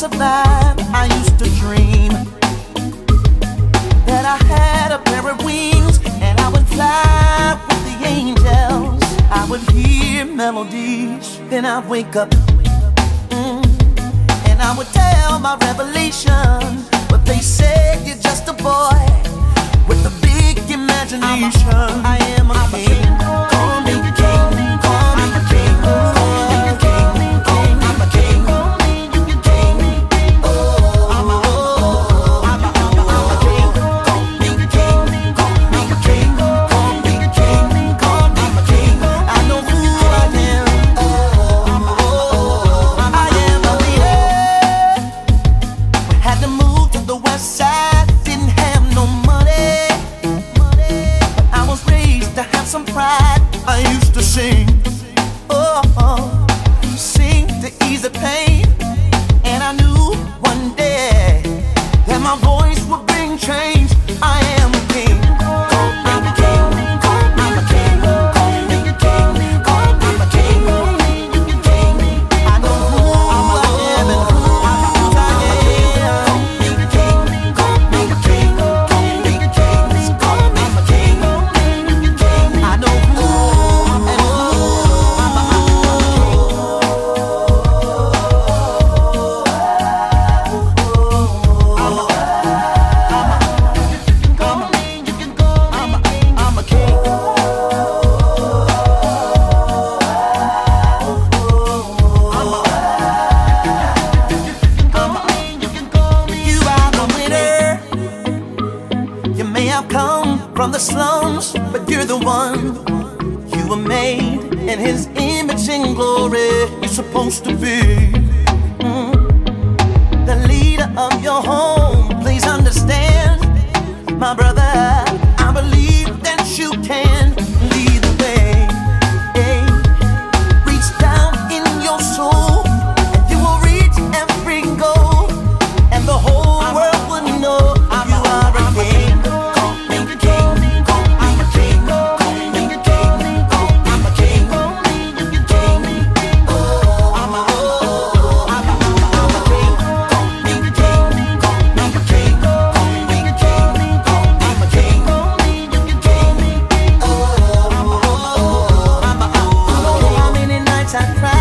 survive, I used to dream that I had a pair of wings and I would fly with the angels. I would hear melodies, then I'd wake up, and I would tell my revelation, but they said you're just a boy with a big imagination. I am a king, call me king, call me king, I'm a king, I'm a king, king. Oh, I'm a king, call me king, call me king, call me king, call me king. I know who I am. I am a leader. Had to move to the west side, didn't have no money. I was raised to have some pride. I used to sing, sing to ease the pain. And I knew one day that my voice would bring change. I am a king, call me king, call me king, call me king, call me king, king. I know who I am and whose I am. Call me king, call me king, call me king, call me king, king. I know who and who I'm a king. You are the winner. You may have come from the slums, but you're the one. You were made in His image and glory. You're supposed to be the leader of your home. Please understand, my brother, I believe that you can lead the way. Hey, reach down in your soul, and you will reach every goal, and the whole world will know you are a king. Call me king, call me king, call me king, call me king, king. Oh, I'm a king. Call me king, call me king, call me king, call me king, king. Oh, I don't know how many nights I cried.